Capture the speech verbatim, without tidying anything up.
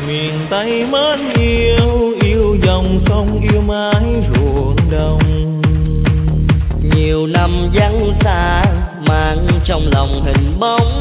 miền Tây mến yêu, yêu dòng sông yêu mái ruộng đồng. Nhiều năm vắng xa mang trong lòng hình bóng